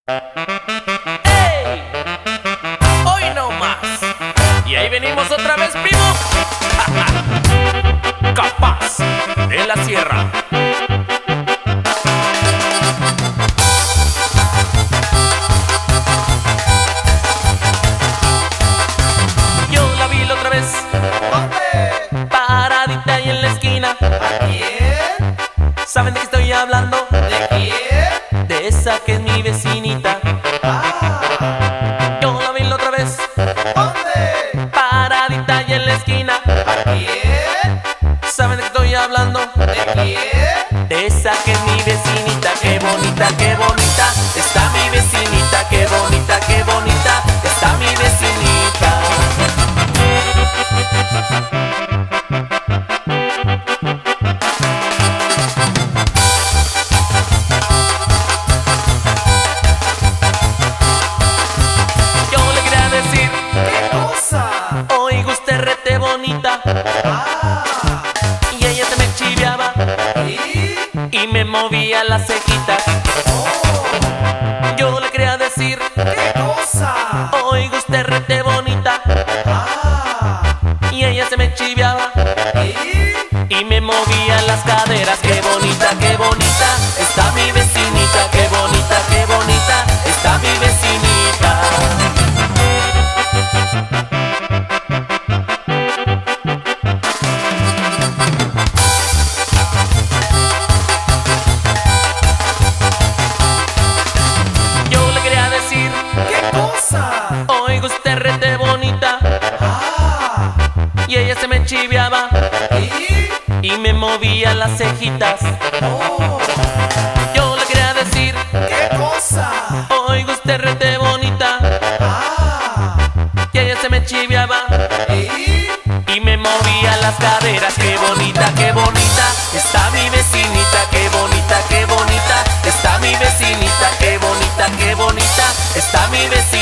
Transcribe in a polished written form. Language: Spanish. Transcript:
¡Ey! Hoy no más. Y ahí venimos otra vez, primo. Capaz de la Sierra. Yo la vi la otra vez. ¿Dónde? Paradita ahí en la esquina. ¿A quién? ¿Saben de qué estoy hablando? ¿De quién? De esa que es mi vecinita. Ah, Yo la vi la otra vez. ¿dónde? Paradita ahí en la esquina. ¿A quién? ¿Saben de qué estoy hablando? ¿De quién? De esa que es mi vecinita. Qué bonita está mi vecinita. Qué bonita está mi vecinita. Yo le quería decir, ¿Qué cosa? oiga usted rete bonita. Ah, Y ella se me chiviaba y me movía las cejitas. Yo le quería decir, ¿qué cosa? oiga usted rete bonita. Ah, Y ella se me chiviaba y me movía las caderas. Qué bonita está mi vecinita. Qué bonita está mi vecinita. Yo le quería decir, ¿qué cosa? oiga usted rete bonita. Ah, Y ella se me chiviaba y me movía las cejitas. oh, Yo le quería decir, ¿qué cosa? oiga usted rete bonita. Ah, Y ella se me chiviaba y me movía las caderas. Qué bonita está mi vecinita. Qué bonita está mi vecinita. Qué bonita está mi vecinita.